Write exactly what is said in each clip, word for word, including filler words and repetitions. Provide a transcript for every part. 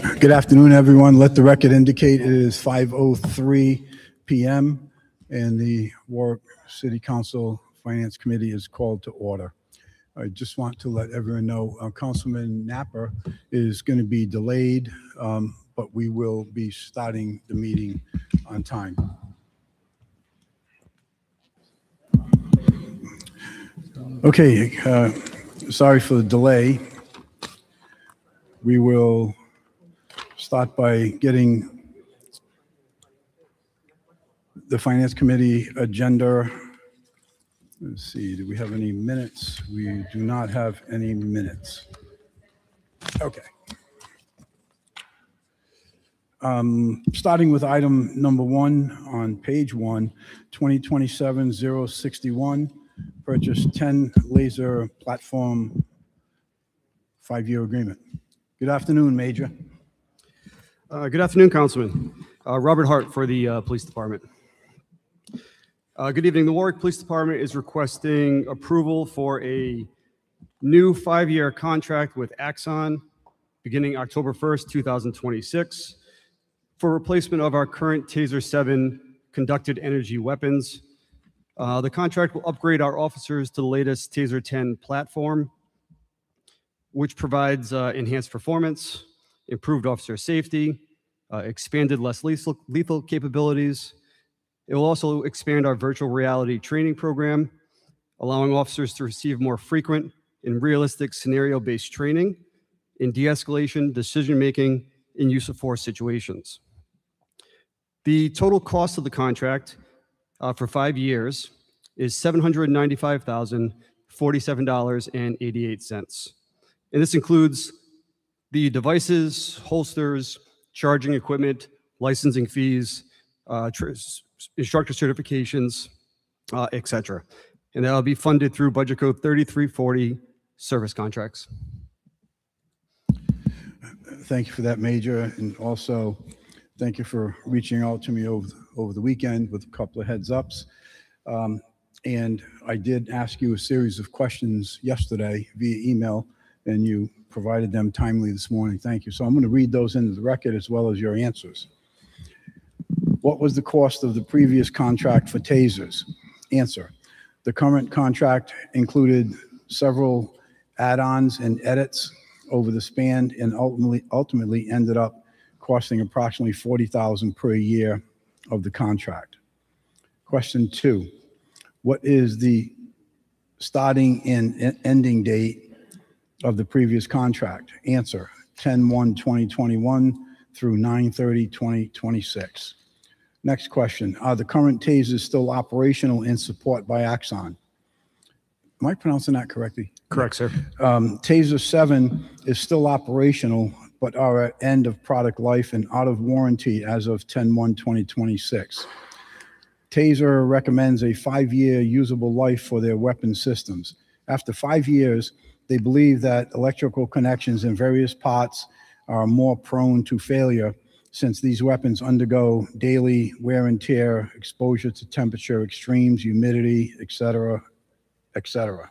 Good afternoon, everyone. Let the record indicate it is five oh three p m and the Warwick City Council Finance Committee is called to order. I just want to let everyone know uh, Councilman Napper is going to be delayed, um, but we will be starting the meeting on time. Okay, uh, sorry for the delay. We will start by getting the Finance Committee agenda. Let's see, do we have any minutes? We do not have any minutes. Okay. Um, starting with item number one on page one, twenty twenty-seven oh sixty-one, purchase ten laser platform five-year agreement. Good afternoon, Major. Uh, good afternoon, Councilman. Uh, Robert Hart for the uh, Police Department. Uh, good evening. The Warwick Police Department is requesting approval for a new five-year contract with Axon beginning October first, two thousand twenty-six for replacement of our current TASER seven conducted energy weapons. Uh, the contract will upgrade our officers to the latest TASER ten platform, which provides uh, enhanced performance, improved officer safety, uh, expanded less lethal, lethal capabilities. It will also expand our virtual reality training program, allowing officers to receive more frequent and realistic scenario-based training in de-escalation, decision-making, and use of force situations. The total cost of the contract uh, for five years is seven hundred ninety-five thousand forty-seven dollars and eighty-eight cents. And this includes the devices, holsters, charging equipment, licensing fees, uh, instructor certifications, uh, et cetera. And that'll be funded through Budget Code thirty-three forty service contracts. Thank you for that, Major. And also, thank you for reaching out to me over, over the weekend with a couple of heads ups. Um, and I did ask you a series of questions yesterday via email, and you provided them timely this morning. Thank you. So I'm going to read those into the record as well as your answers. What was the cost of the previous contract for tasers? Answer. The current contract included several add-ons and edits over the span and ultimately, ultimately ended up costing approximately forty thousand dollars per year of the contract. Question two, what is the starting and ending date of the previous contract? Answer, ten one twenty twenty-one through nine thirty twenty twenty-six. Next question, are the current tasers still operational in support by Axon? Am I pronouncing that correctly? Correct, sir. Um, TASER seven is still operational, but are at end of product life and out of warranty as of ten one twenty twenty-six. TASER recommends a five-year usable life for their weapon systems. After five years, they believe that electrical connections in various parts are more prone to failure since these weapons undergo daily wear and tear, exposure to temperature extremes, humidity, et cetera, et cetera.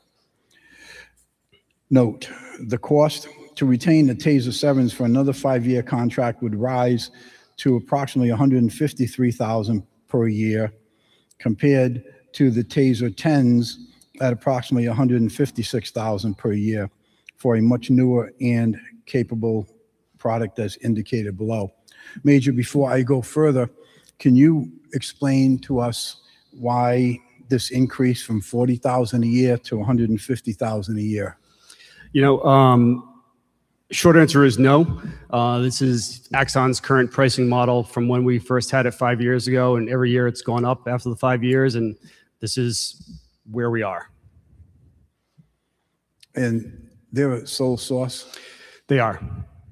Note, the cost to retain the TASER sevens for another five-year contract would rise to approximately one hundred fifty-three thousand dollars per year compared to the TASER tens at approximately one hundred fifty-six thousand dollars per year for a much newer and capable product as indicated below. Major, before I go further, can you explain to us why this increase from forty thousand dollars a year to one hundred fifty thousand dollars a year? You know, um, short answer is no. Uh, this is Axon's current pricing model from when we first had it five years ago, and every year it's gone up after the five years, and this is where we are. And they're a sole source? They are.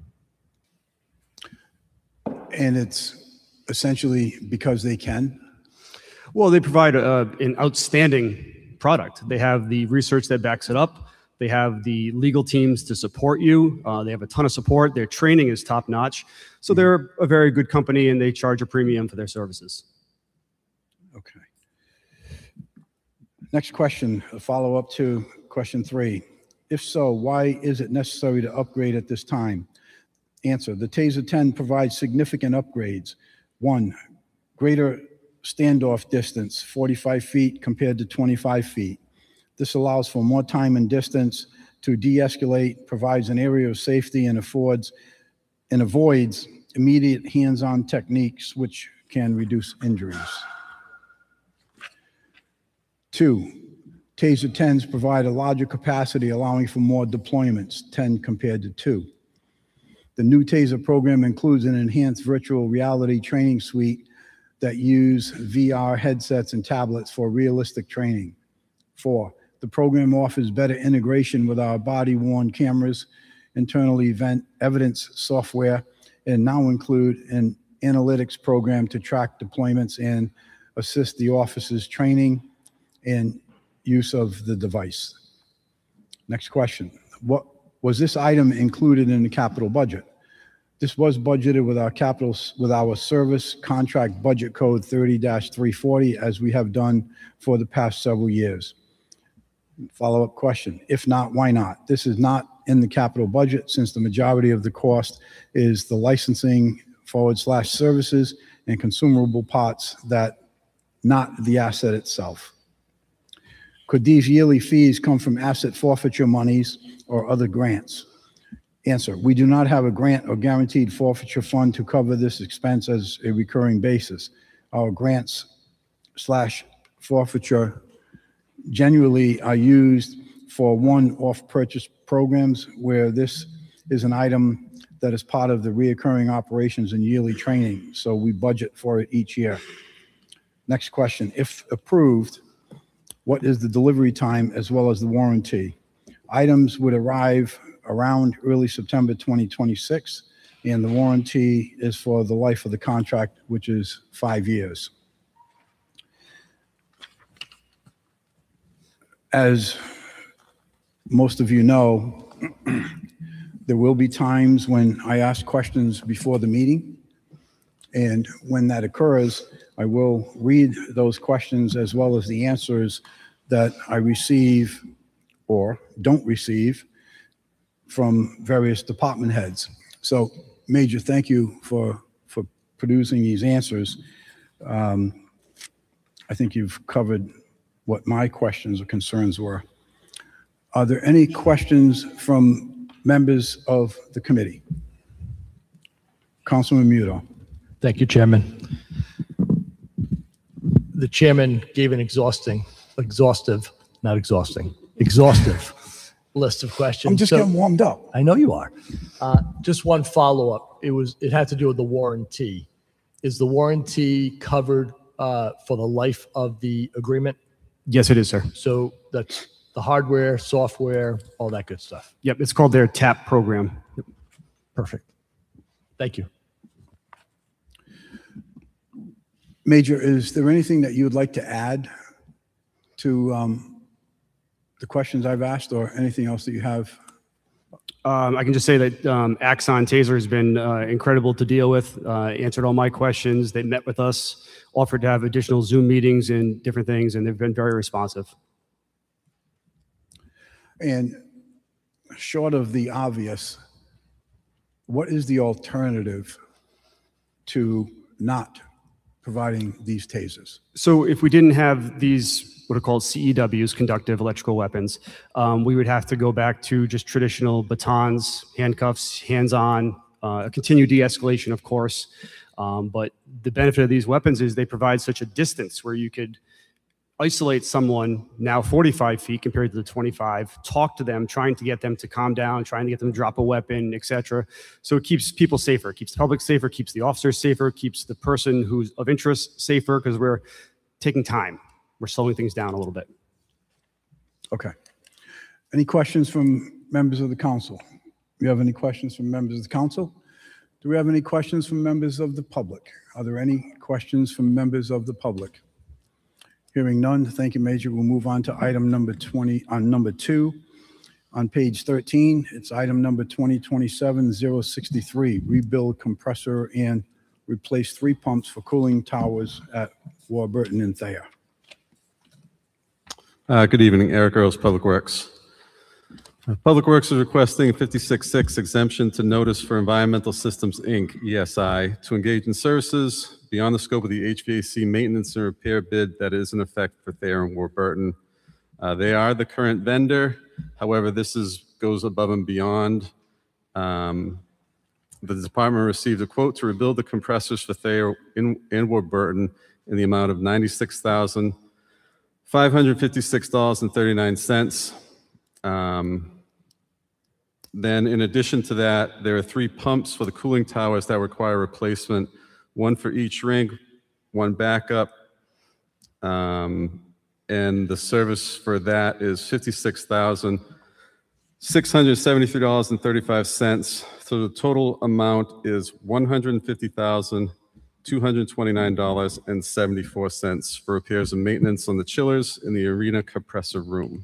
And it's essentially because they can? Well, they provide a, an outstanding product. They have the research that backs it up. They have the legal teams to support you. Uh, they have a ton of support. Their training is top notch. So they're a very good company and they charge a premium for their services. Okay. Next question, a follow-up to question three. If so, why is it necessary to upgrade at this time? Answer, the TASER ten provides significant upgrades. One, greater standoff distance, forty-five feet compared to twenty-five feet. This allows for more time and distance to de-escalate, provides an area of safety, and affords and avoids immediate hands-on techniques which can reduce injuries. Two, TASER tens provide a larger capacity, allowing for more deployments, ten compared to two. The new TASER program includes an enhanced virtual reality training suite that use V R headsets and tablets for realistic training. Four, the program offers better integration with our body-worn cameras, internal event evidence software, and now include an analytics program to track deployments and assist the officers' training and use of the device. Next question. What was this item included in the capital budget? This was budgeted with our capital, with our service contract budget code thirty dash three forty, as we have done for the past several years. Follow-up question. If not, why not? This is not in the capital budget, since the majority of the cost is the licensing forward slash services and consumable parts, that not the asset itself. Could these yearly fees come from asset forfeiture monies or other grants? Answer, we do not have a grant or guaranteed forfeiture fund to cover this expense as a recurring basis. Our grants slash forfeiture generally are used for one-off purchase programs, where this is an item that is part of the reoccurring operations and yearly training, so we budget for it each year. Next question. If approved, what is the delivery time as well as the warranty? Items would arrive around early September twenty twenty-six, and the warranty is for the life of the contract, which is five years. As most of you know, there will be times when I ask questions before the meeting, and when that occurs, I will read those questions as well as the answers that I receive or don't receive from various department heads. So, Major, thank you for, for producing these answers. Um, I think you've covered what my questions or concerns were. Are there any questions from members of the committee? Councilman Muto. Thank you, Chairman. The chairman gave an exhausting, exhaustive, not exhausting, exhaustive list of questions. I'm just So- getting warmed up. I know you are. Uh, just one follow-up. It was, it had to do with the warranty. Is the warranty covered uh, for the life of the agreement? Yes, it is, sir. So that's the hardware, software, all that good stuff. Yep, it's called their TAP program. Yep. Perfect. Thank you. Major, is there anything that you would like to add to um, the questions I've asked, or anything else that you have? Um, I can just say that um, Axon Taser has been uh, incredible to deal with, uh, answered all my questions. They met with us, offered to have additional Zoom meetings and different things, and they've been very responsive. And short of the obvious, what is the alternative to not providing these tasers? So if we didn't have these, what are called C E Ws, conductive electrical weapons, um, we would have to go back to just traditional batons, handcuffs, hands-on, uh, a continued de-escalation, of course. Um, but the benefit of these weapons is they provide such a distance where you could isolate someone now forty-five feet compared to the twenty-five, talk to them, trying to get them to calm down, trying to get them to drop a weapon, et cetera. So it keeps people safer, keeps the public safer, keeps the officers safer, keeps the person who's of interest safer, because we're taking time. We're slowing things down a little bit. Okay. Any questions from members of the council? Do you have any questions from members of the council? Do we have any questions from members of the public? Are there any questions from members of the public? Hearing none, thank you, Major. We'll move on to item number twenty, on number two. On page thirteen, it's item number twenty twenty-seven oh sixty-three, rebuild compressor and replace three pumps for cooling towers at Warburton and Thayer. Uh, Good evening, Eric Earls, Public Works. Public Works is requesting fifty-six six exemption to notice for Environmental Systems, Incorporated, E S I, to engage in services beyond the scope of the H V A C maintenance and repair bid that is in effect for Thayer and Warburton. Uh, they are the current vendor. However, this is goes above and beyond. Um, the department received a quote to rebuild the compressors for Thayer in, and Warburton in the amount of ninety-six thousand five hundred fifty-six dollars and thirty-nine cents. Um, then in addition to that, there are three pumps for the cooling towers that require replacement, one for each ring, one backup. Um, and the service for that is fifty-six thousand six hundred seventy-three dollars and thirty-five cents. So the total amount is one hundred fifty thousand two hundred twenty-nine dollars and seventy-four cents for repairs and maintenance on the chillers in the arena compressor room.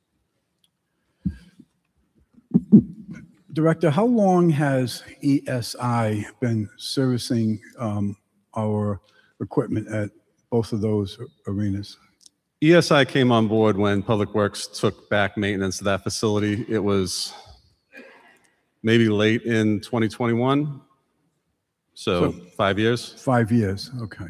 Director, how long has E S I been servicing um, our equipment at both of those arenas? E S I came on board when Public Works took back maintenance of that facility. It was maybe late in twenty twenty-one, so, so five years. Five years, okay.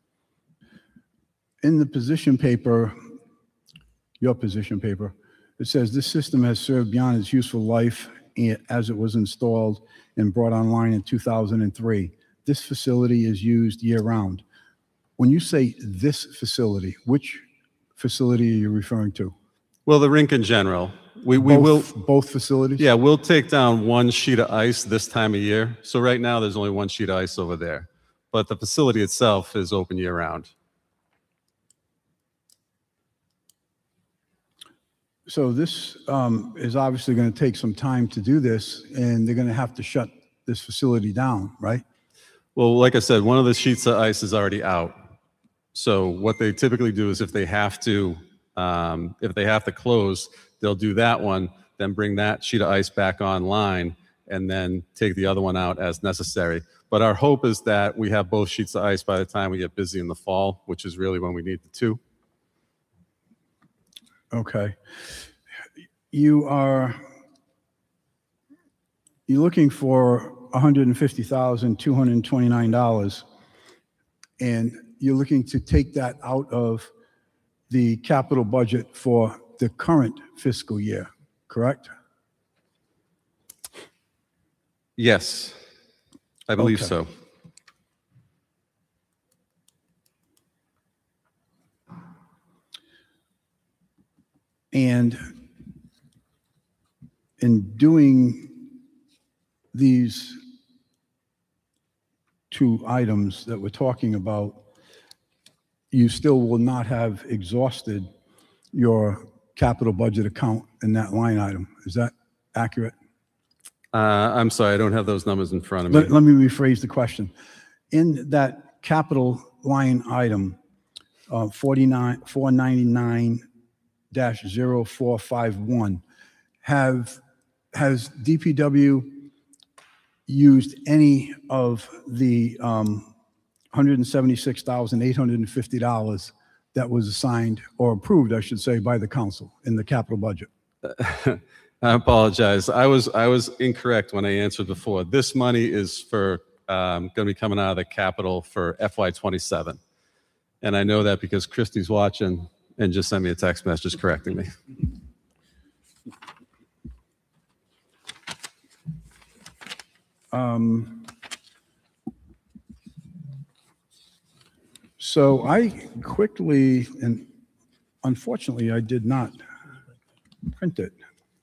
In the position paper, your position paper, it says this system has served beyond its useful life as it was installed and brought online in two thousand three. This facility is used year-round. When you say this facility, which facility are you referring to? Well, the rink in general. We, we both, will both facilities? Yeah, we'll take down one sheet of ice this time of year. So right now there's only one sheet of ice over there. But the facility itself is open year-round. So this um, is obviously going to take some time to do this, and they're going to have to shut this facility down, right? Well, like I said, one of the sheets of ice is already out. So what they typically do is if they have to, um, if they have to close, they'll do that one, then bring that sheet of ice back online, and then take the other one out as necessary. But our hope is that we have both sheets of ice by the time we get busy in the fall, which is really when we need the two. Okay. You are, you're looking for one hundred fifty thousand two hundred twenty-nine dollars, and you're looking to take that out of the capital budget for the current fiscal year, correct? Yes, I believe Okay. so. And in doing these two items that we're talking about, you still will not have exhausted your capital budget account in that line item. Is that accurate? Uh, I'm sorry, I don't have those numbers in front of me. Let, let me rephrase the question. In that capital line item, uh, forty-nine, four ninety-nine dash zero four five one, have, has D P W used any of the um, one hundred seventy-six thousand eight hundred fifty dollars that was assigned or approved, I should say, by the council in the capital budget? I apologize. I was I was incorrect when I answered before. This money is for um, going to be coming out of the capital for F Y twenty-seven, and I know that because Christy's watching and just sent me a text message correcting me. Um, so I quickly, and unfortunately, I did not print it.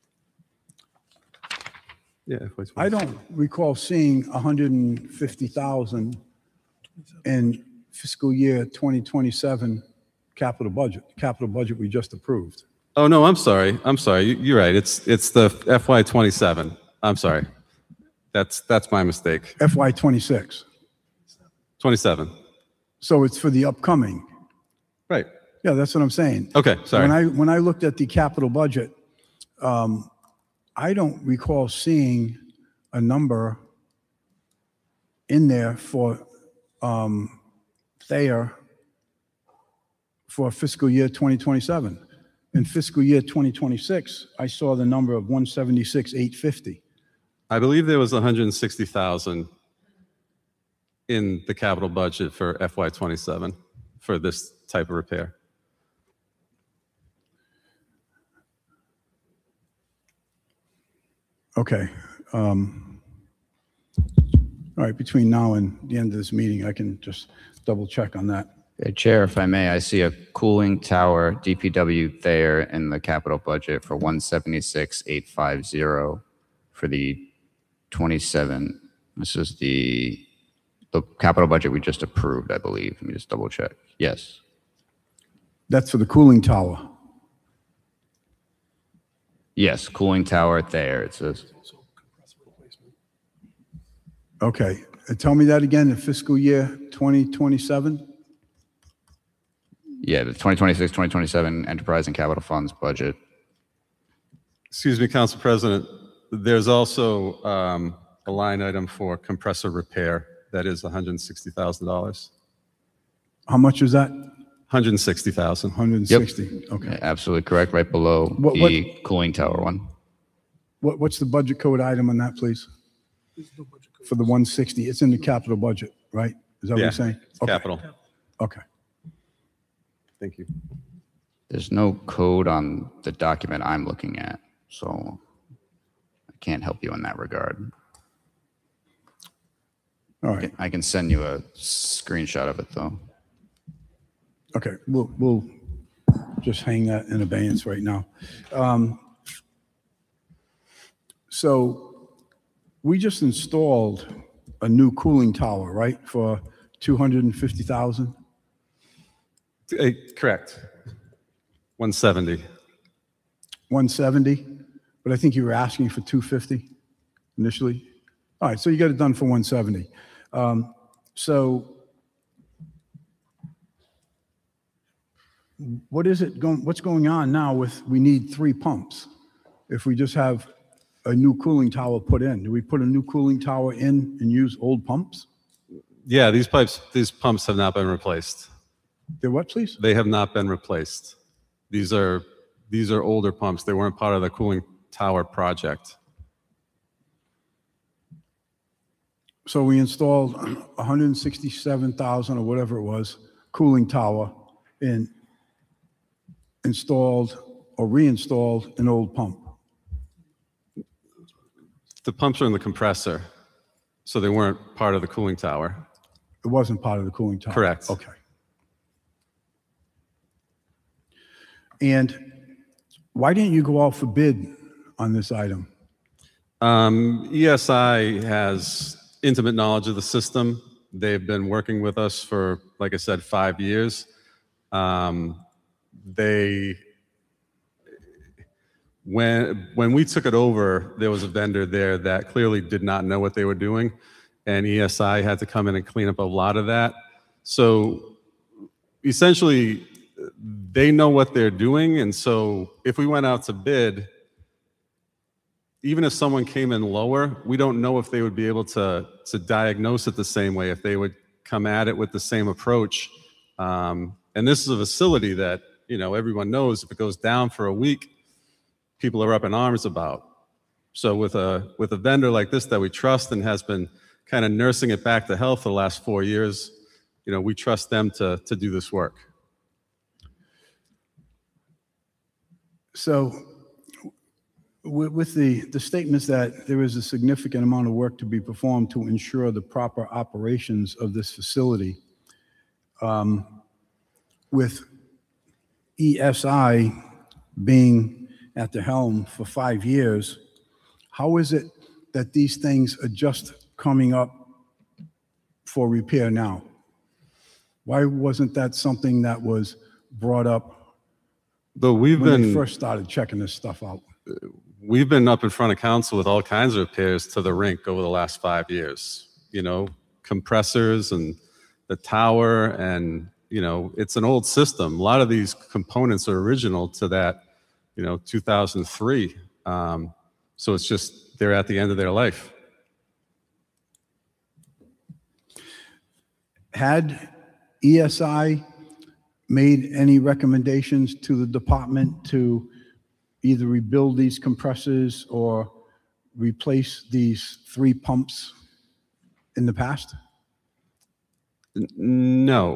Yeah, F Y I twenty-seven. don't recall seeing one hundred fifty thousand in fiscal year twenty twenty-seven capital budget, capital budget we just approved. Oh no, I'm sorry. I'm sorry. You- You're right. It's it's the F Y twenty-seven. I'm sorry. That's that's my mistake. F Y twenty-six. twenty-seven. So it's for the upcoming. Right. Yeah, that's what I'm saying. Okay. Sorry. When I, when I looked at the capital budget, um, I don't recall seeing a number in there for um, Thayer for fiscal year twenty twenty-seven. in fiscal year twenty twenty-six, I saw the number of one seventy-six, eight fifty. I believe there was one hundred sixty thousand in the capital budget for F Y twenty-seven for this type of repair. Okay. Um, all right, between now and the end of this meeting, I can just double check on that. Uh, Chair, if I may, I see a cooling tower D P W there in the capital budget for one seventy-six, eight fifty for the twenty-seven. This is the the capital budget we just approved, I believe. Let me just double check. Yes. That's for the cooling tower. Yes, cooling tower there. It says. Okay. Uh, Tell me that again, in fiscal year twenty twenty-seven? Yeah, the twenty twenty-six, twenty twenty-seven enterprise and capital funds budget. Excuse me, Council President. There's also um, a line item for compressor repair that is one hundred sixty thousand dollars. How much is that? one hundred sixty thousand dollars. one hundred sixty. Okay. Yeah, absolutely correct, right below What- the cooling tower one. What, what's the budget code item on that, please? For the one sixty, it's in the capital budget, right? Is that what Yeah, you're saying? it's Okay. capital. Okay. Thank you. There's no code on the document I'm looking at, so I can't help you in that regard. All right. I can send you a screenshot of it, though. Okay. We'll, we'll just hang that in abeyance right now. Um, so we just installed a new cooling tower, right? For two hundred fifty thousand? Uh, correct. one seventy. one seventy, but I think you were asking for two fifty initially. All right, so you got it done for one seventy. Um, so what is it going, what's going on now with, we need three pumps? If we just have a new cooling tower put in, do we put a new cooling tower in and use old pumps? Yeah, these pipes, these pumps have not been replaced. They're what, please? They have not been replaced. These are these are older pumps. They weren't part of the cooling tower project. So we installed one hundred sixty-seven thousand or whatever it was, cooling tower, and installed or reinstalled an old pump. The pumps are in the compressor, so they weren't part of the cooling tower. It wasn't part of the cooling tower? Correct. Okay. And why didn't you go out for bid on this item? Um, E S I has intimate knowledge of the system. They've been working with us for, like I said, five years. Um, they, when, when we took it over, there was a vendor there that clearly did not know what they were doing, and E S I had to come in and clean up a lot of that. So essentially, they know what they're doing, and so if we went out to bid, even if someone came in lower, we don't know if they would be able to, to diagnose it the same way, if they would come at it with the same approach. Um, and this is a facility that, you know, everyone knows if it goes down for a week, people are up in arms about. So with a, with a vendor like this that we trust and has been kind of nursing it back to health for the last four years, you know, we trust them to, to do this work. So with, with the, the statements that there is a significant amount of work to be performed to ensure the proper operations of this facility, um, with E S I being at the helm for five years, how is it that these things are just coming up for repair now? Why wasn't that something that was brought up Though we've when they been first started checking this stuff out? we've been up in front of council with all kinds of repairs to the rink over the last five years. You know, compressors and the tower, and you know, it's an old system. A lot of these components are original to that, you know, two thousand three. Um, so it's just they're at the end of their life. Had E S I made any recommendations to the department to either rebuild these compressors or replace these three pumps in the past? N- No.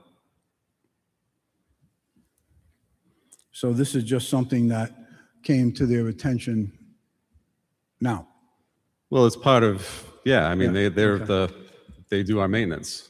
So this is just something that came to their attention now? Well, it's part of, yeah, I mean, Yeah, they, they're okay. the, they do our maintenance.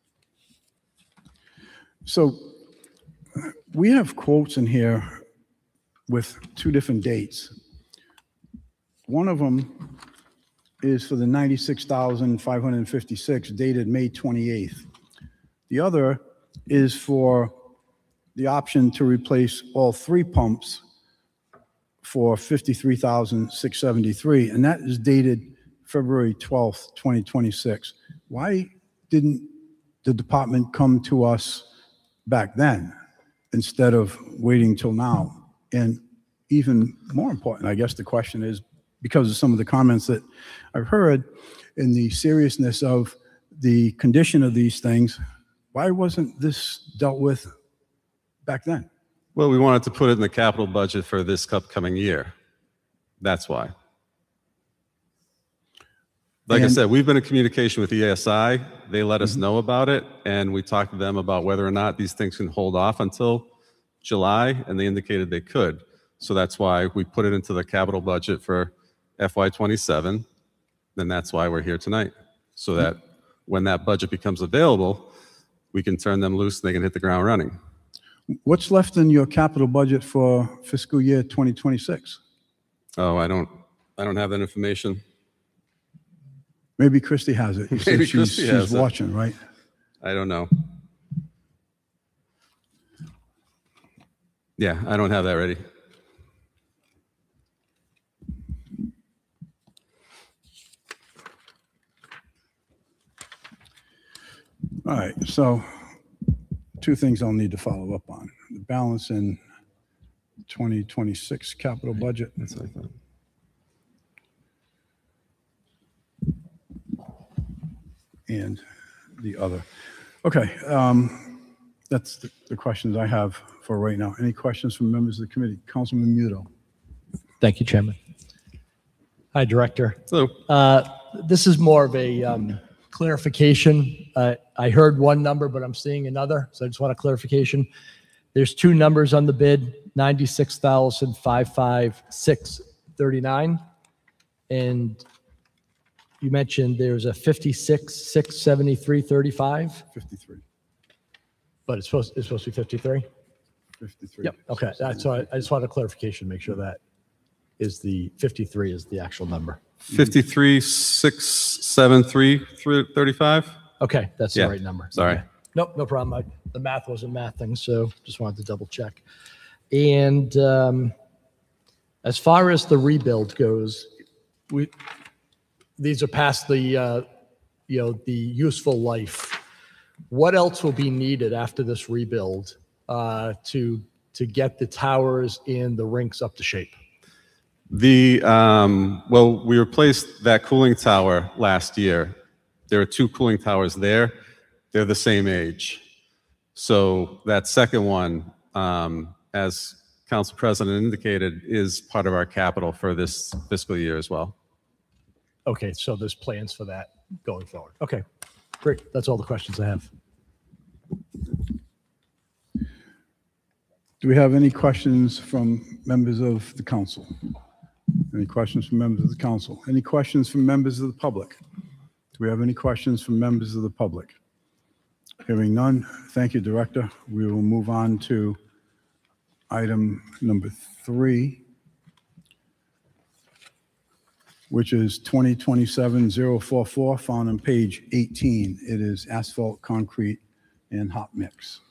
So we have quotes in here with two different dates. One of them is for the ninety-six thousand five hundred fifty-six dated May twenty-eighth. The other is for the option to replace all three pumps for fifty-three thousand six hundred seventy-three, and that is dated February twelfth, twenty twenty-six. Why didn't the department come to us back then instead of waiting till now? And even more important, I guess the question is, because of some of the comments that I've heard in the seriousness of the condition of these things, why wasn't this dealt with back then? Well, we wanted to put it in the capital budget for this upcoming year. That's why. Like I And- said, we've been in communication with E A S I. They let us know about it, and we talked to them about whether or not these things can hold off until July, and they indicated they could. So that's why we put it into the capital budget for F Y twenty-seven. Then that's why we're here tonight, so that when that budget becomes available, we can turn them loose and they can hit the ground running. What's left in your capital budget for fiscal year twenty twenty-six? Oh, I don't, I don't have that information. Maybe Christie has it. You said Maybe she's, Christie she's has it. watching, right? I don't know. Yeah, I don't have that ready. All right, so two things I'll need to follow up on. The balance in twenty twenty-six capital budget. That's what I thought. And the other. Okay, um, that's the, the questions I have for right now. Any questions from members of the committee? Councilman Muto. Thank you, Chairman. Hi, Director. Hello. Uh, This is more of a um, clarification. Uh, I heard one number, but I'm seeing another, so I just want a clarification. There's two numbers on the bid, ninety-six thousand five hundred fifty-six thirty-nine, and you mentioned there's a fifty-six six seventy-three thirty-five, fifty-three. but it's supposed, it's supposed to be fifty-three? fifty-three. Yep, okay, that's why, I just wanted a clarification, make sure that is the, fifty-three is the actual number. fifty-three, six, seven, three, thirty-five? Okay, that's the Yeah, right number. sorry. Okay. Nope, no problem. I, the math wasn't mathing, so just wanted to double check. And um, as far as the rebuild goes, we these are past the uh, you know the useful life. What else will be needed after this rebuild uh, to to get the towers and the rinks up to shape? The, um, well, we replaced that cooling tower last year. There are two cooling towers there. They're the same age. So that second one, um, as Council President indicated, is part of our capital for this fiscal year as well. Okay, so there's plans for that going forward. Okay, great. That's all the questions I have. Do we have any questions from members of the council? Any questions from members of the council? Any questions from members of the public? Do we have any questions from members of the public? Hearing none, thank you, Director. We will move on to item number three, which is twenty twenty-seven oh forty-four, found on page eighteen. It is asphalt, concrete, and hot mix.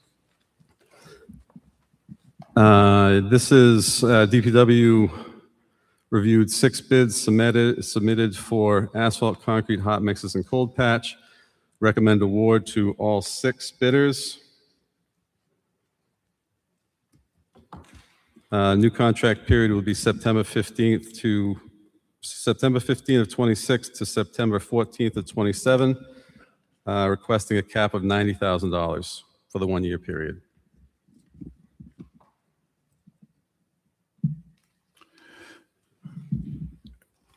Uh, This is uh, D P W reviewed six bids submitted, submitted for asphalt, concrete, hot mixes, and cold patch. Recommend award to all six bidders. Uh, New contract period will be September fifteenth to, September fifteenth of twenty-six to September fourteenth of twenty-seven, uh, requesting a cap of ninety thousand dollars for the one-year period.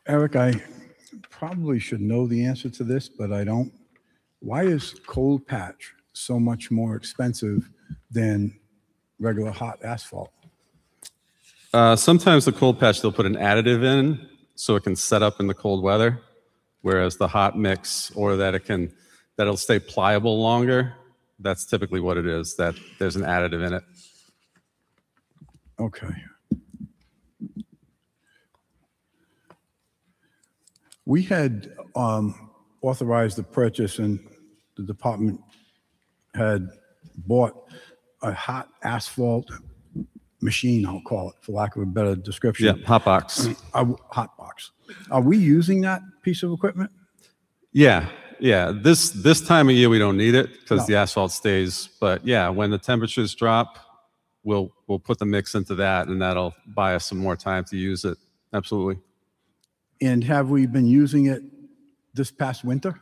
Eric, I probably should know the answer to this, but I don't. Why is cold patch so much more expensive than regular hot asphalt? Uh, sometimes the cold patch, they'll put an additive in so it can set up in the cold weather, whereas the hot mix, or that it can, that it'll stay pliable longer, that's typically what it is, that there's an additive in it. Okay. We had um, authorized the purchase, and the department had bought a hot asphalt machine, I'll call it, for lack of a better description. Yeah, hot box. A hot box. Are we using that piece of equipment? Yeah, yeah. This this time of year we don't need it because No. the asphalt stays. But yeah, when the temperatures drop, we'll we'll put the mix into that, and that'll buy us some more time to use it. Absolutely. And have we been using it this past winter?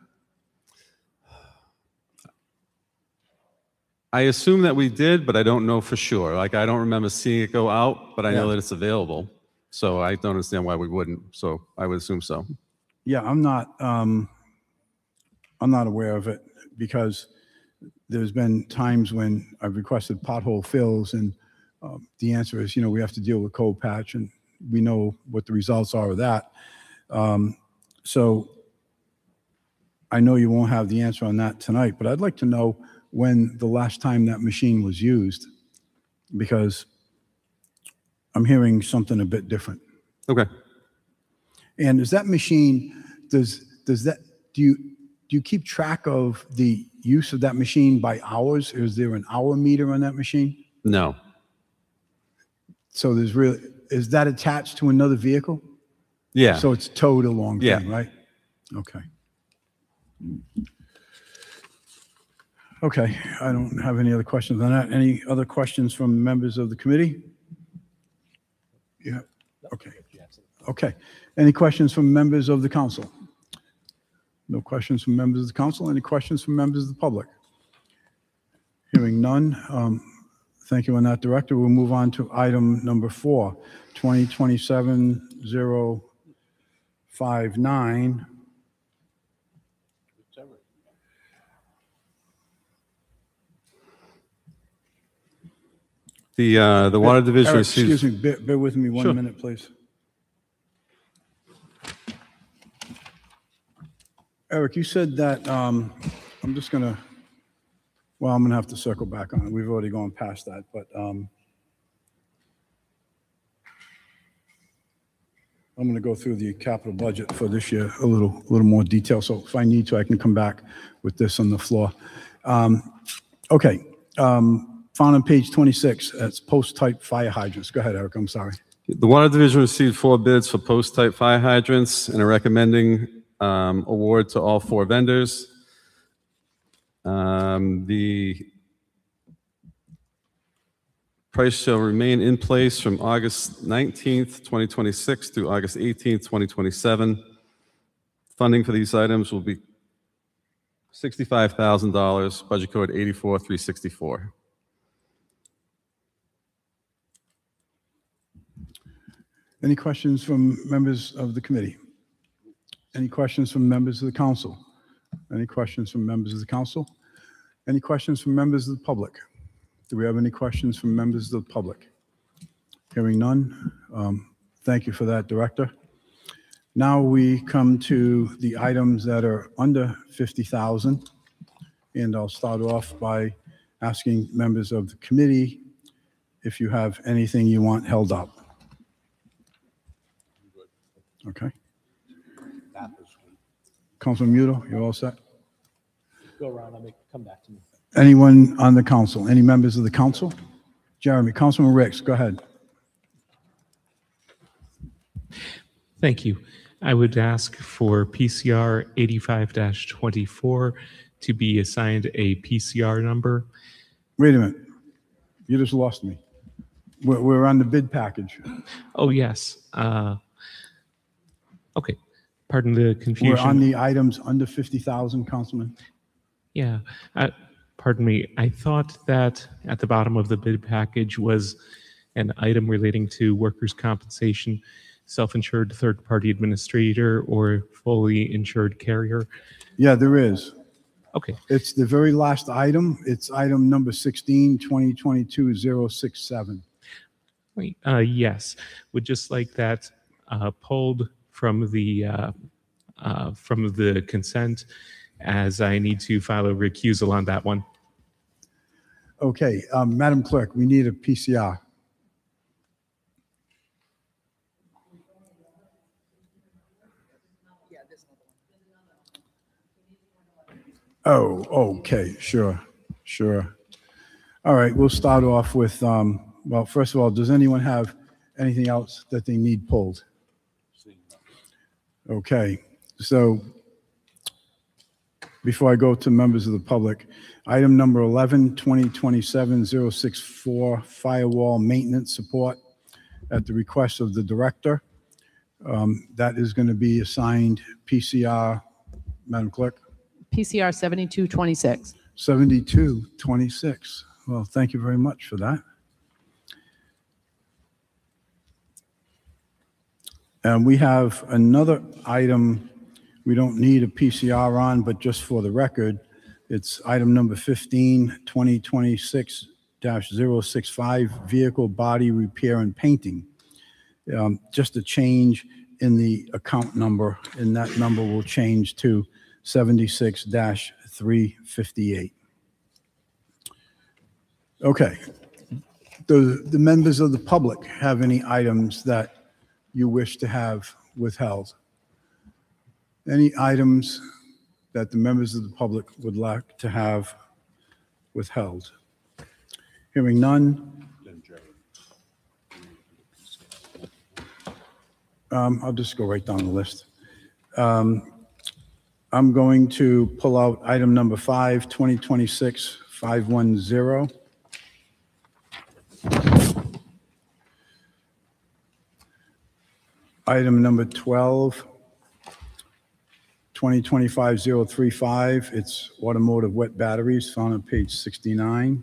I assume that we did, but I don't know for sure. Like I don't remember seeing it go out, but I know Yeah. that it's available. So I don't understand why we wouldn't. So I would assume so. Yeah, I'm not, um, I'm not aware of it because there's been times when I've requested pothole fills, and um, the answer is, you know, we have to deal with cold patch, and we know what the results are of that. Um, so I know you won't have the answer on that tonight, but I'd like to know when the last time that machine was used, because I'm hearing something a bit different. Okay. And is that machine, does, does that, do you, do you keep track of the use of that machine by hours? Is there an hour meter on that machine? No. So there's really, is that attached to another vehicle? Yeah. So it's towed along, Yeah. thing, right? Okay. Okay, I don't have any other questions on that. Any other questions from members of the committee? Yeah, okay. Okay. Any questions from members of the council? No questions from members of the council. Any questions from members of the public? Hearing none. Um, Thank you on that, Director. We'll move on to item number four, twenty twenty-seven oh five nine. The uh, the water division Eric, excuse received. me, bear, bear with me one Sure. minute, please. Eric, you said that, um, I'm just gonna, well, I'm gonna have to circle back on it. We've already gone past that, but, um, I'm gonna go through the capital budget for this year a little, a little more detail. So if I need to, I can come back with this on the floor. Um, okay, um, found on page twenty-six, that's post-type fire hydrants. Go ahead, Eric, I'm sorry. The water division received four bids for post-type fire hydrants and are recommending um, award to all four vendors. Um, the price shall remain in place from August nineteenth, twenty twenty-six through August eighteenth, twenty twenty-seven. Funding for these items will be sixty-five thousand dollars, budget code eighty-four three sixty-four. Any questions from members of the committee? Any questions from members of the council? Any questions from members of the council? Any questions from members of the public? Do we have any questions from members of the public? Hearing none. Um, Thank you for that, Director. Now we come to the items that are under fifty thousand. And I'll start off by asking members of the committee if you have anything you want held up. Okay. Councilman Muto, you all set? Go around, I'll make, come back to me. Anyone on the council? Any members of the council? Jeremy, Councilman Ricks, go ahead. Thank you. I would ask for P C R eighty-five twenty-four to be assigned a P C R number. Wait a minute. You just lost me. We're, we're on the bid package. Oh, yes. Uh, okay. Pardon the confusion. We're on the items under fifty thousand, Councilman. Yeah. Uh, pardon me. I thought that at the bottom of the bid package was an item relating to workers' compensation. self-insured third-party administrator or fully insured carrier? Yeah, there is. Okay, It's the very last item. It's item number sixteen, twenty twenty-two oh six seven. wait, uh, yes, would just like that uh, pulled from the uh, uh, from the consent, as I need to file a recusal on that one. Okay, um, Madam Clerk, we need a P C R. Oh, okay, sure, sure. All right, we'll start off with, um, well, first of all, does anyone have anything else that they need pulled? Okay, so before I go to members of the public, item number eleven, twenty twenty-seven oh six four, firewall maintenance support at the request of the director. Um, That is going to be assigned P C R, Madam Clerk? P C R seventy-two twenty-six. seventy-two twenty-six. Well, thank you very much for that. And we have another item we don't need a P C R on, but just for the record, it's item number fifteen, twenty twenty-six dash oh six five, vehicle body repair and painting. Um, Just a change in the account number, and that number will change to seventy-six dash three fifty-eight. Okay. Do the members of the public have any items that you wish to have withheld? Any items that the members of the public would like to have withheld? Hearing none. Um, I'll just go right down the list. Um, I'm going to pull out item number five, twenty twenty-six five one zero. Item number twelve, twenty twenty-five oh three five, it's automotive wet batteries, found on page sixty-nine.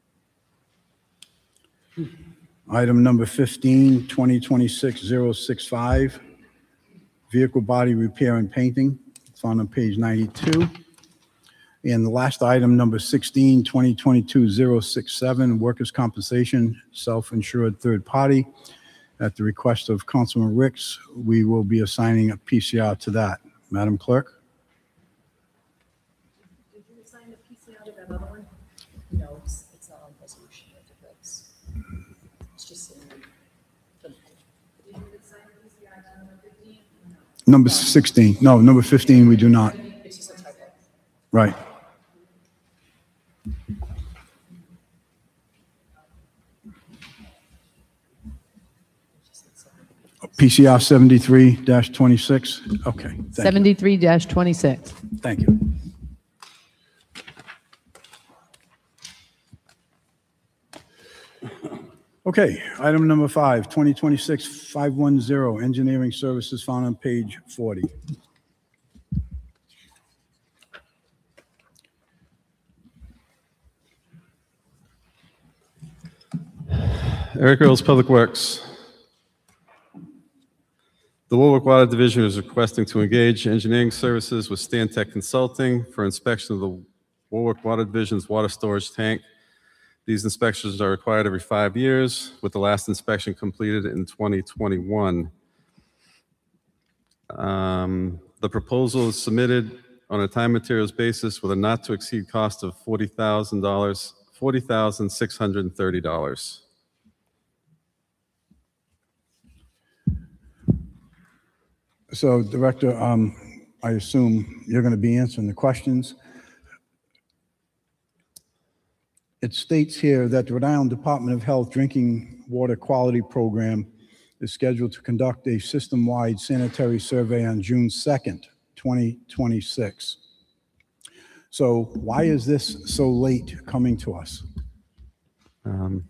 Item number fifteen, twenty twenty-six oh six five, vehicle body repair and painting, found on page ninety-two. And the last item, number sixteen, twenty twenty-two oh six seven, workers' compensation, self-insured third party. At the request of Councilman Ricks, we will be assigning a P C R to that. Madam Clerk? Did you assign the P C R to that other one? No, it's, it's not on resolution, it's, it's just in the. Did you assign the P C R to number fifteen? No. Number sixteen, no, number fifteen, we do not. It's just a typo. Right. P C R seventy-three dash twenty-six, okay, thank you. seventy-three dash twenty-six. Thank you. Okay, item number five, twenty twenty-six five one zero, engineering services found on page forty. Eric Earls, Public Works. The Warwick Water Division is requesting to engage engineering services with Stantec Consulting for inspection of the Warwick Water Division's water storage tank. These inspections are required every five years, with the last inspection completed in twenty twenty-one. Um, the proposal is submitted on a time materials basis with a not-to-exceed cost of forty thousand dollars, forty thousand six hundred thirty dollars. So, Director, um, I assume you're going to be answering the questions. It states here that the Rhode Island Department of Health Drinking Water Quality Program is scheduled to conduct a system-wide sanitary survey on June second, twenty twenty-six. So why is this so late coming to us? Um,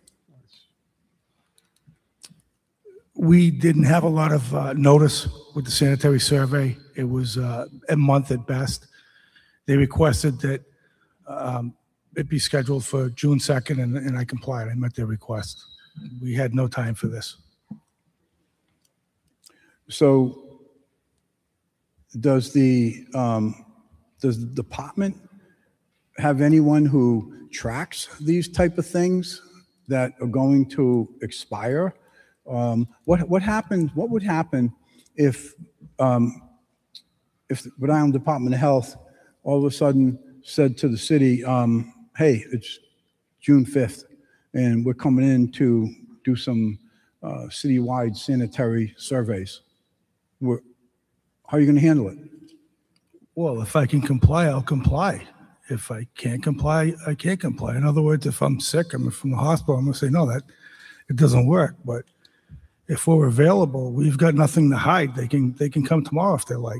We didn't have a lot of uh, notice with the sanitary survey. It was uh, a month at best. They requested that um, it be scheduled for June second, and, and I complied. I met their request. We had no time for this. So does the, um, does the department have anyone who tracks these type of things that are going to expire? Um, what, what happened, what would happen if, um, if the Rhode Island Department of Health all of a sudden said to the city, um, hey, it's June fifth, and we're coming in to do some uh, citywide sanitary surveys? We're, how are you going to handle it? Well, if I can comply, I'll comply. If I can't comply, I can't comply. In other words, if I'm sick, I'm from the hospital, I'm going to say, no, that it doesn't work. But if we're available, we've got nothing to hide. They can, they can come tomorrow if they like.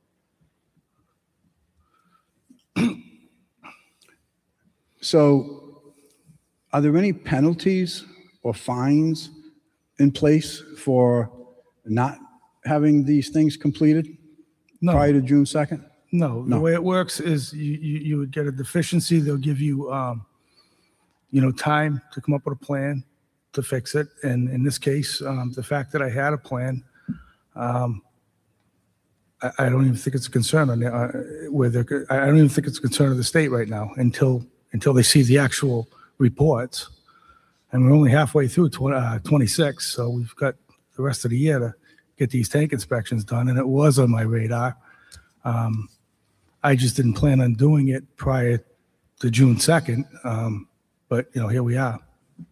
So are there any penalties or fines in place for not having these things completed No. prior to June second? No, the No. way it works is you, you, you would get a deficiency. They'll give you, um, you know, time to come up with a plan to fix it. And in this case, um, the fact that I had a plan, um, I, I don't even think it's a concern on the, uh, where they're, I don't even think it's a concern of the state right now until, until they see the actual reports. And we're only halfway through tw- uh, twenty-six, so we've got the rest of the year to get these tank inspections done. And it was on my radar. Um, I just didn't plan on doing it prior to June second, um, but, you know, here we are.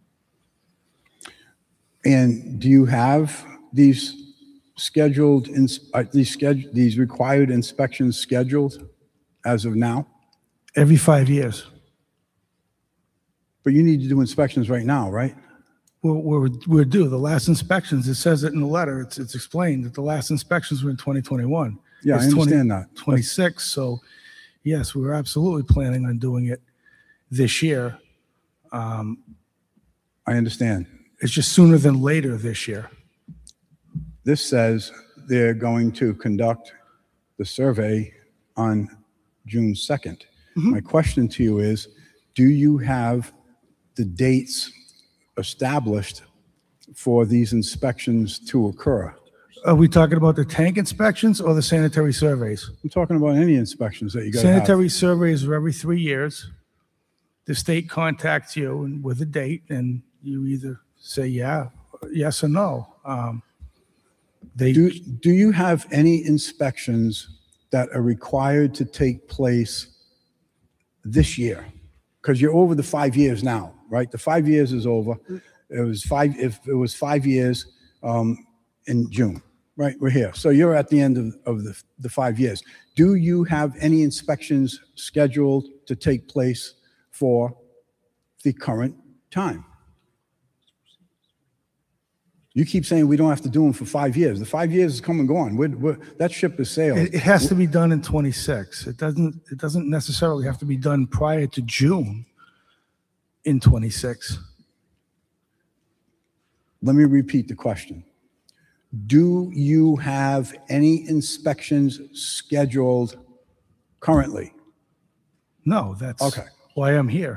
And do you have these scheduled, ins- uh, these sched- these required inspections scheduled as of now? Every five years. But you need to do inspections right now, right? We're, we're, we're due. The last inspections, it says it in the letter, it's, it's explained that the last inspections were in twenty twenty-one. Yeah, I It's twenty understand that. twenty-six, so yes, we were absolutely planning on doing it this year. Um, I understand. It's just sooner than later this year. This says they're going to conduct the survey on June second. My question to you is, do you have the dates established for these inspections to occur? Are we talking about the tank inspections or the sanitary surveys? I'm talking about any inspections that you got to have. Sanitary surveys are every three years. The state contacts you and- with a date, and you either say yeah, yes or no. Um, They, Do, do you have any inspections that are required to take place this year? Because you're over the five years now, right? The five years is over. It was five, if it was five years um, in June, right? We're here. So you're at the end of, of the, the five years. Do you have any inspections scheduled to take place for the current time? You keep saying we don't have to do them for five years. The five years is come and gone. We're, we're, that ship has sailed. it it has to be done in twenty-six. It doesn't, it doesn't necessarily have to be done prior to June in twenty-six. Let me repeat the question. Do you have any inspections scheduled currently? No, that's Okay. why I'm here.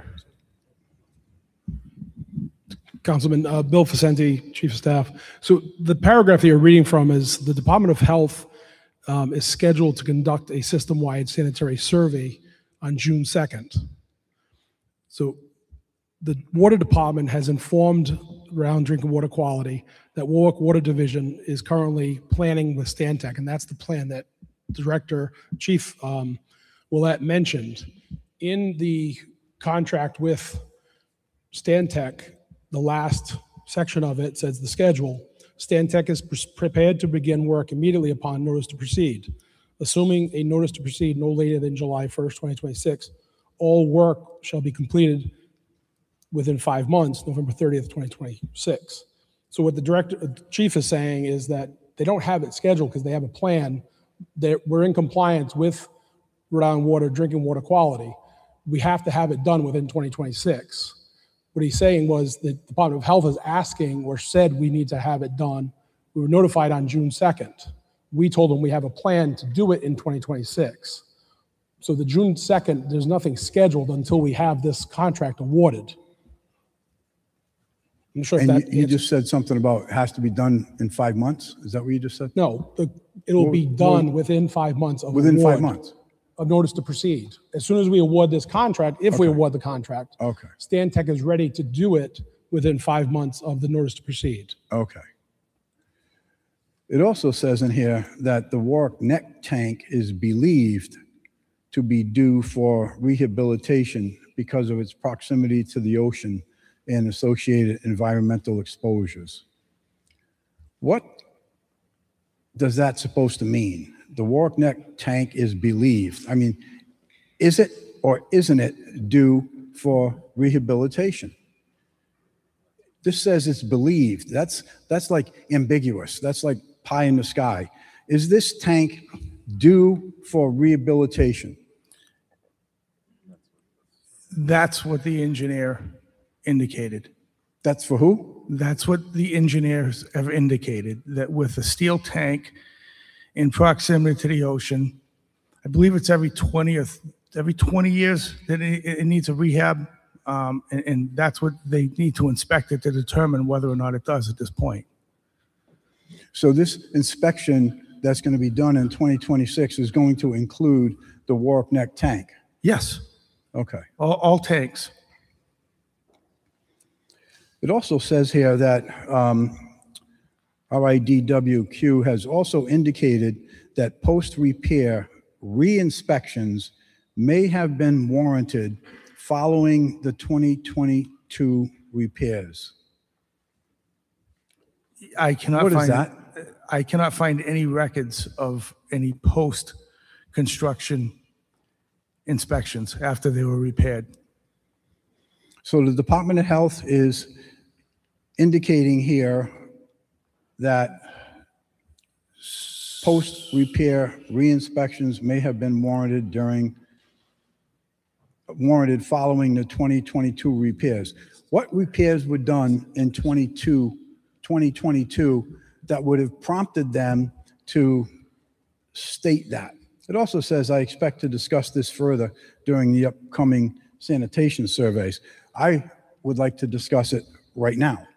Councilman, uh, Bill Facenti, Chief of Staff. So the paragraph that you're reading from is the Department of Health um, is scheduled to conduct a system-wide sanitary survey on June second. So the Water Department has informed around drinking water quality that Warwick Water Division is currently planning with Stantec, and that's the plan that Director Chief um, Willett mentioned. In the contract with Stantec, the last section of it says the schedule. Stantec is pres- prepared to begin work immediately upon notice to proceed. Assuming a notice to proceed no later than July first, twenty twenty-six, all work shall be completed within five months, November thirtieth, twenty twenty-six. So what the director, uh, chief is saying is that they don't have it scheduled because they have a plan. That we're in compliance with Rhode Island water, drinking water quality. We have to have it done within twenty twenty-six. What he's saying was the Department of Health is asking or said we need to have it done. We were notified on June second. We told them we have a plan to do it in twenty twenty-six. So the June second, there's nothing scheduled until we have this contract awarded. I'm not sure if And you, that you answers- just said something about it has to be done in five months? Is that what you just said? No, the- it'll be Well, done well, within five months of Within five award months? of notice to proceed. As soon as we award this contract, if we Okay. award the contract, Okay, Stan Tech is ready to do it within five months of the notice to proceed. okay. It also says in here that the Warwick Neck tank is believed to be due for rehabilitation because of its proximity to the ocean and associated environmental exposures. What does that supposed to mean? The Warwick Neck tank is believed. I mean, is it or isn't it due for rehabilitation? This says it's believed. That's, that's like ambiguous. That's like pie in the sky. Is this tank due for rehabilitation? That's what the engineer indicated. That's for who? That's what the engineers have indicated, that with a steel tank in proximity to the ocean, I believe it's every twenty or th- every twenty years that it, it needs a rehab. Um, and, and that's what they need to inspect it to determine whether or not it does at this point. So this inspection that's going to be done in twenty twenty-six is going to include the Warwick Neck tank? Yes, Okay. all, all tanks. It also says here that um, R I D W Q has also indicated that post-repair re-inspections may have been warranted following the twenty twenty-two repairs. I cannot What is find that? I cannot find any records of any post-construction inspections after they were repaired. So the Department of Health is indicating here that post-repair re-inspections may have been warranted during, warranted following the twenty twenty-two repairs. What repairs were done in twenty-two, twenty twenty-two that would have prompted them to state that? It also says, I expect to discuss this further during the upcoming sanitation surveys. I would like to discuss it right now.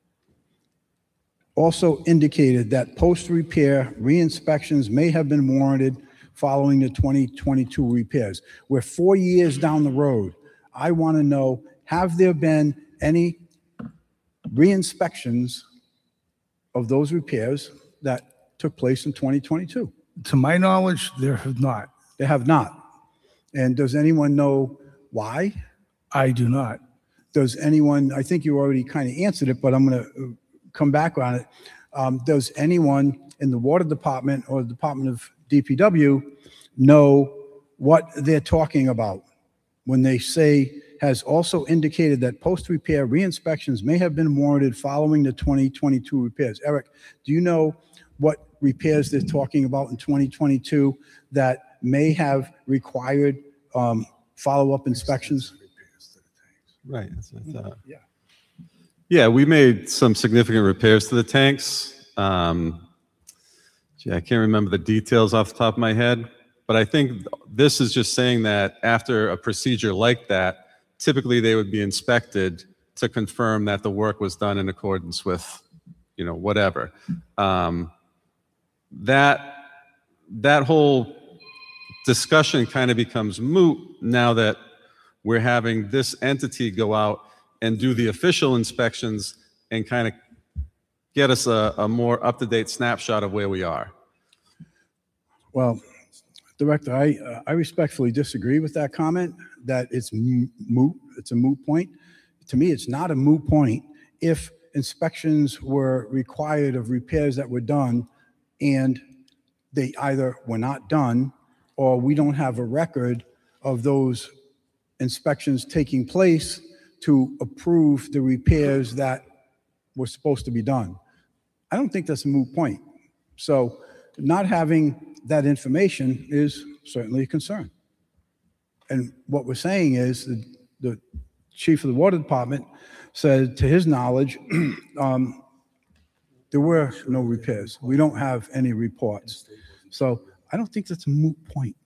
Also indicated that post-repair re-inspections may have been warranted following the twenty twenty-two repairs. We're four years down the road. I want to know, have there been any re-inspections of those repairs that took place in twenty twenty-two? To my knowledge, there have not. They have not. And does anyone know why? I do not. Does anyone, I think you already kind of answered it, but I'm going to come back on it. Um, does anyone in the water department or the Department of D P W know what they're talking about when they say has also indicated that post-repair re-inspections may have been warranted following the twenty twenty-two repairs? Eric, do you know what repairs they're talking about in twenty twenty-two that may have required um, follow-up inspections? Right. That's what I thought. Yeah. Yeah, we made some significant repairs to the tanks. Um, gee, I can't remember the details off the top of my head, but I think this is just saying that after a procedure like that, typically they would be inspected to confirm that the work was done in accordance with, you know, whatever. Um, that that whole discussion kind of becomes moot now that we're having this entity go out and do the official inspections and kind of get us a, a more up-to-date snapshot of where we are. Well, Director, I, uh, I respectfully disagree with that comment, that it's mo- moot, it's a moot point. To me, it's not a moot point if inspections were required of repairs that were done and they either were not done or we don't have a record of those inspections taking place to approve the repairs that were supposed to be done. I don't think that's a moot point. So not having that information is certainly a concern. And what we're saying is that the chief of the water department said, to his knowledge, um, there were no repairs. We don't have any reports. So I don't think that's a moot point.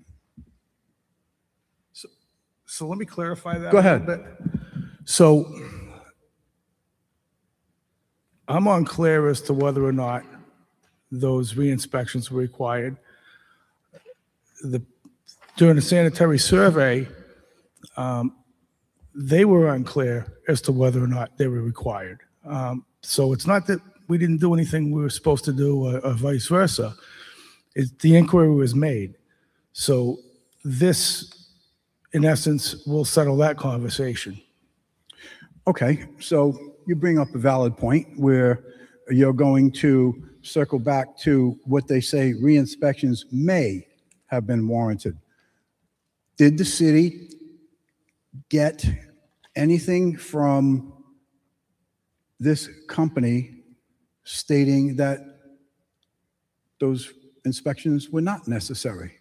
So let me clarify that. Go a ahead. little bit. So I'm unclear as to whether or not those re-inspections were required. The, during the sanitary survey, um, they were unclear as to whether or not they were required. Um, so it's not that we didn't do anything we were supposed to do or, or vice versa. It, the inquiry was made. So this, in essence, will settle that conversation. Okay, so you bring up a valid point where you're going to circle back to what they say re-inspections may have been warranted. Did the city get anything from this company stating that those inspections were not necessary?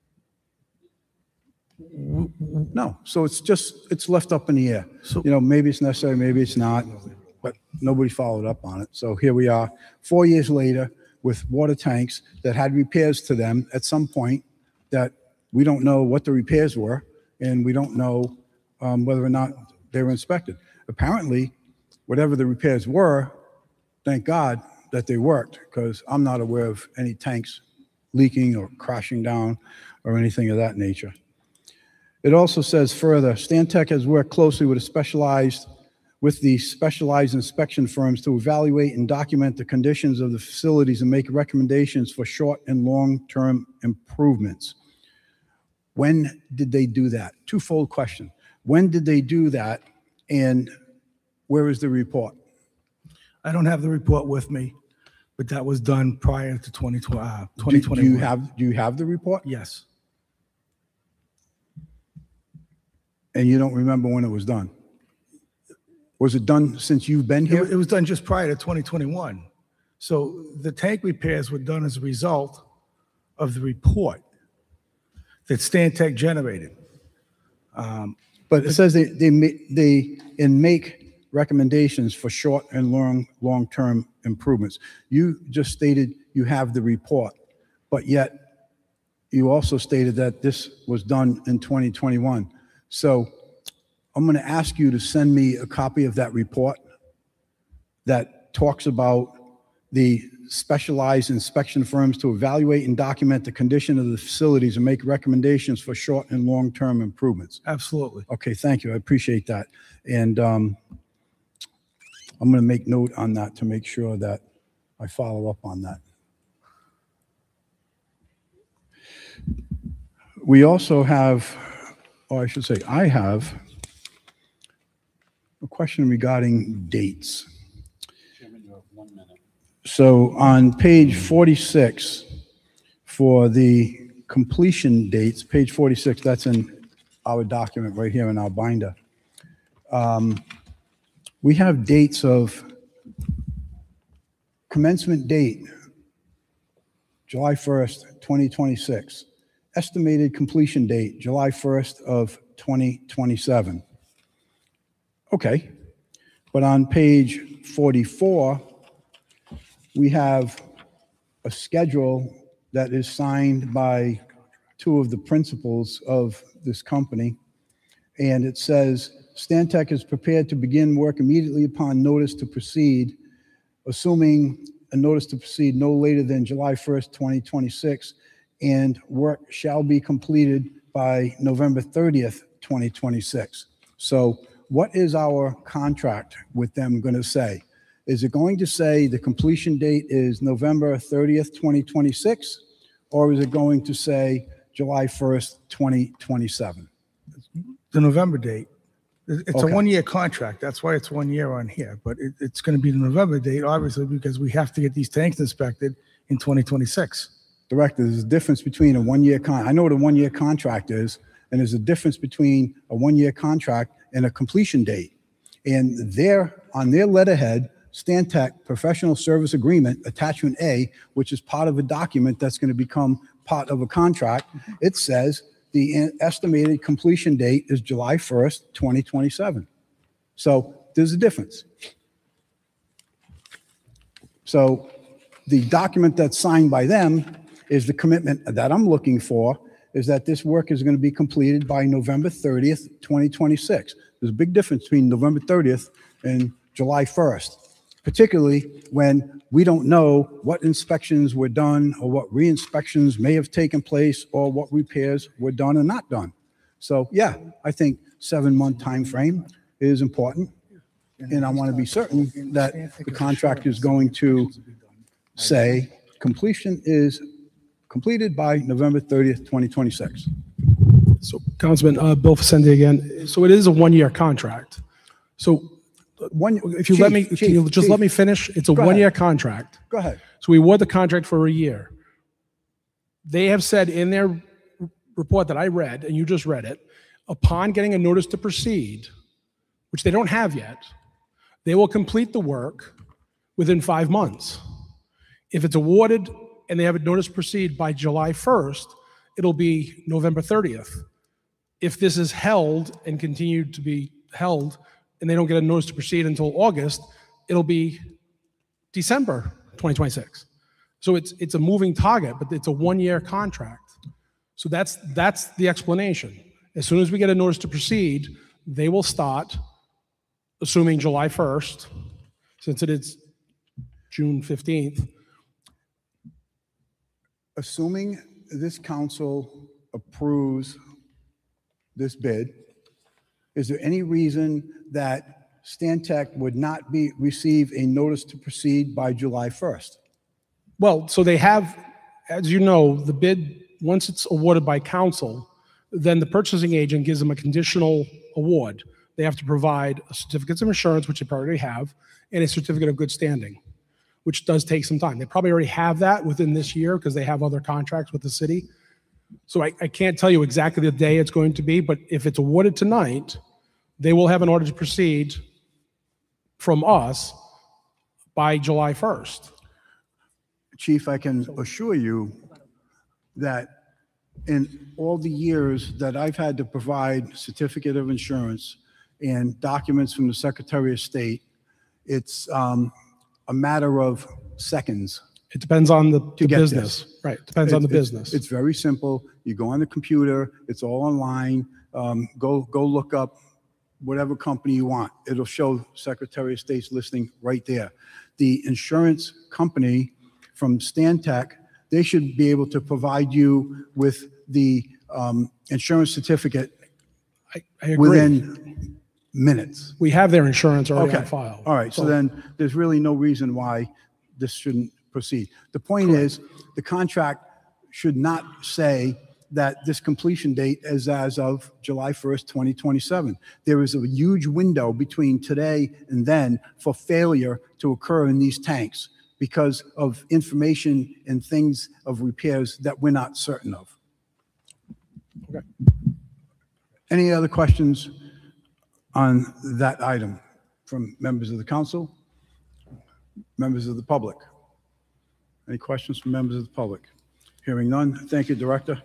No, so it's just, it's left up in the air. So- You know, maybe it's necessary, maybe it's not, but nobody followed up on it. So here we are, four years later, with water tanks that had repairs to them at some point that we don't know what the repairs were, and we don't know um, whether or not they were inspected. Apparently, whatever the repairs were, thank God that they worked, because I'm not aware of any tanks leaking or crashing down or anything of that nature. It also says further, Stantec has worked closely with a specialized, with the specialized inspection firms to evaluate and document the conditions of the facilities and make recommendations for short and long-term improvements. When did they do that? Twofold question. When did they do that, and where is the report? I don't have the report with me, but that was done prior to twenty twenty, uh, Do- twenty Do twenty-one. you have, do you have the report? Yes. And you don't remember when it was done? Was it done since you've been It wa- here? it was done just prior to twenty twenty-one. So the tank repairs were done as a result of the report that Stantec generated. But it says they, they, ma- they, and make recommendations for short and long, long-term improvements. You just stated you have the report, but yet you also stated that this was done in twenty twenty-one. So I'm going to ask you to send me a copy of that report that talks about the specialized inspection firms to evaluate and document the condition of the facilities and make recommendations for short and long-term improvements. Absolutely. Okay, thank you. I appreciate that. And um, I'm going to make note on that to make sure that I follow up on that. We also have, or I should say, I have a question regarding dates. So on page forty-six, for the completion dates, page forty-six, that's in our document right here in our binder. Um, We have dates of commencement date, July first, twenty twenty-six. Estimated completion date, July first of twenty twenty-seven. Okay, but on page forty-four, we have a schedule that is signed by two of the principals of this company. And it says, Stantec is prepared to begin work immediately upon notice to proceed, assuming a notice to proceed no later than July first, twenty twenty-six, and work shall be completed by November thirtieth, twenty twenty-six. So what is our contract with them going to say? Is it going to say the completion date is November thirtieth, twenty twenty-six, or is it going to say July first, twenty twenty-seven? The November date. It- It's a Okay. one-year contract. That's why it's one year on here. But it, it's going to be the November date, obviously, because we have to get these tanks inspected in twenty twenty-six. Director, there's a difference between a one-year con, I know what a one-year contract is, and there's a difference between a one-year contract and a completion date. And there, on their letterhead, Stantec Professional Service Agreement, Attachment A, which is part of a document that's going to become part of a contract, it says the estimated completion date is July first, twenty twenty-seven. So there's a difference. So the document that's signed by them is the commitment that I'm looking for, is that this work is going to be completed by November thirtieth, twenty twenty-six. There's a big difference between November thirtieth and July first. particularly when we don't know what inspections were done or what re-inspections may have taken place or what repairs were done or not done. So yeah, I think seven-month time frame is important. And I want to be certain that the contractor is going to say completion is completed by November thirtieth, twenty twenty-six. So Councilman, uh, Bill Facenti again. So it is a one-year contract. So One, if you let me, Chief, can you Chief, just Chief, let me finish? It's a Go ahead. one-year contract. Go ahead. So we award the contract for a year. They have said in their report that I read, and you just read it, upon getting a notice to proceed, which they don't have yet, they will complete the work within five months. If it's awarded and they have a notice to proceed by July first, it'll be November thirtieth. If this is held and continued to be held, and they don't get a notice to proceed until August, it'll be December twenty twenty-six. So it's it's a moving target, but it's a one-year contract. So that's that's the explanation. As soon as we get a notice to proceed, they will start, assuming July first, since it is June fifteenth. Assuming this council approves this bid, is there any reason that Stantec would not be, receive a notice to proceed by July first? Well, so they have, as you know, the bid, once it's awarded by council, then the purchasing agent gives them a conditional award. They have to provide a certificate of insurance, which they probably have, and a certificate of good standing, which does take some time. They probably already have that within this year because they have other contracts with the city. So I, I can't tell you exactly the day it's going to be, but if it's awarded tonight, they will have an order to proceed from us by July first. Chief, I can assure you that in all the years that I've had to provide certificate of insurance and documents from the Secretary of State, it's um, a matter of seconds. It depends on the, the get business. this. Right, depends on the It's- it's- business. It's very simple. You go on the computer, it's all online. Um, Go, go look up whatever company you want. It'll show Secretary of State's listing right there. The insurance company from Stantec, they should be able to provide you with the um, insurance certificate I, I agree. within minutes. We have their insurance already Okay. on file. All right, so then there's really no reason why this shouldn't proceed. The point is, the contract should not say that this completion date is as of July first, twenty twenty-seven. There is a huge window between today and then for failure to occur in these tanks because of information and things of repairs that we're not certain of. Okay. Any other questions on that item from members of the council? Members of the public? Any questions from members of the public? Hearing none. Thank you, Director.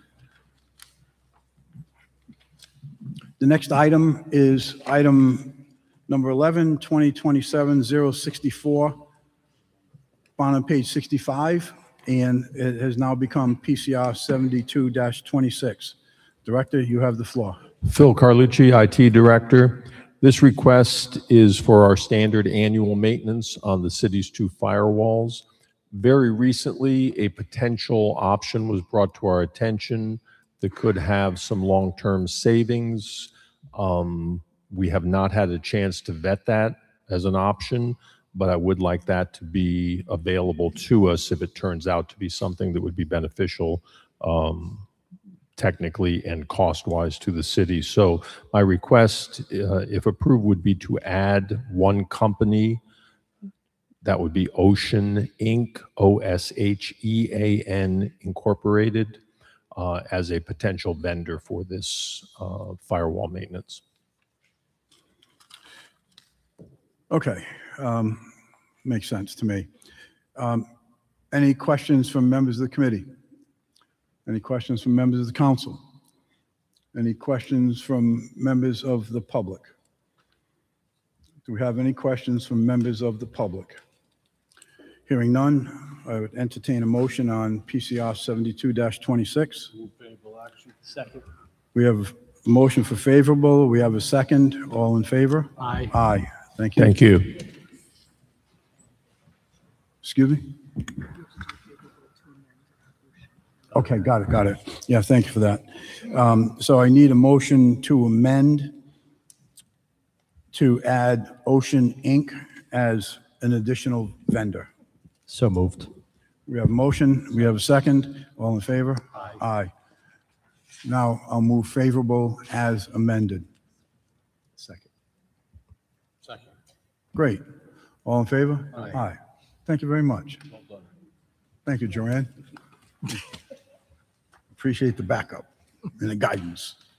The next item is item number eleven, twenty twenty-seven oh sixty-four, found on page sixty-five, and it has now become P C R seventy-two twenty-six. Director, you have the floor. Phil Carlucci, I T Director. This request is for our standard annual maintenance on the city's two firewalls. Very recently, a potential option was brought to our attention that could have some long-term savings. Um, we have not had a chance to vet that as an option, but I would like that to be available to us if it turns out to be something that would be beneficial um, technically and cost-wise to the city. So my request, uh, if approved, would be to add one company. That would be Ocean Incorporated, O S H E A N Incorporated, uh, as a potential vendor for this uh, firewall maintenance. Okay, um, makes sense to me. Um, Any questions from members of the committee? Any questions from members of the council? Any questions from members of the public? Do we have any questions from members of the public? Hearing none, I would entertain a motion on P C R seventy-two twenty-six. Second. We have a motion for favorable. We have a second. All in favor? Aye. Aye. Thank you. Thank you. Excuse me? Okay, got it, got it. Yeah, thank you for that. Um, So I need a motion to amend to add Ocean Incorporated as an additional vendor. So moved. We have a motion, we have a second. All in favor? Aye. Aye. Now I'll move favorable as amended. Second. Second. Great. All in favor? Aye. Thank you very much. Thank you, Joanne. Appreciate the backup and the guidance.